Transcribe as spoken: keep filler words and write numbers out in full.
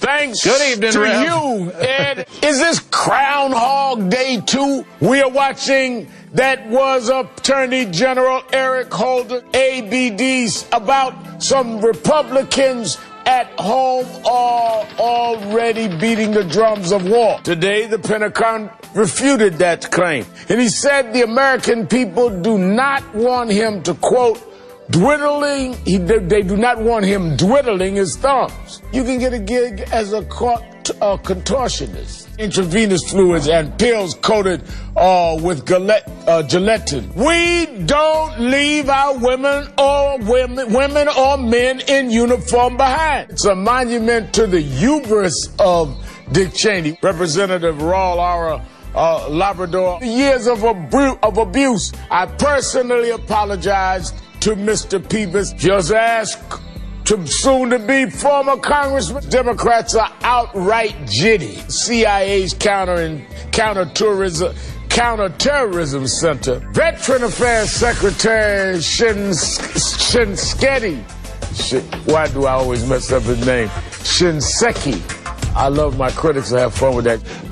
Thanks Good evening, to Rev. you, Ed. Is this Groundhog Day two? We are watching that was Attorney General Eric Holder, A B Ds, about some Republicans at home are already beating the drums of war. Today, the Pentagon refuted that claim. And he said the American people do not want him to, quote, dwiddling, he, they do not want him dwiddling his thumbs. You can get a gig as a, a contortionist. Intravenous fluids and pills coated uh, with Gillette, uh, gelatin. We don't leave our women or women, women or men in uniform behind. It's a monument to the hubris of Dick Cheney. Representative Raul Ara, uh, Labrador. Years of, abu- of abuse. I personally apologized to Mister Peebles. Just ask to soon-to-be former Congressman. Democrats are outright jitty. C I A's counter and counter-tourism, counter-terrorism center. Veteran Affairs Secretary Shin Shinseki. Shin, why do I always mess up his name? Shinseki. I love my critics. I have fun with that.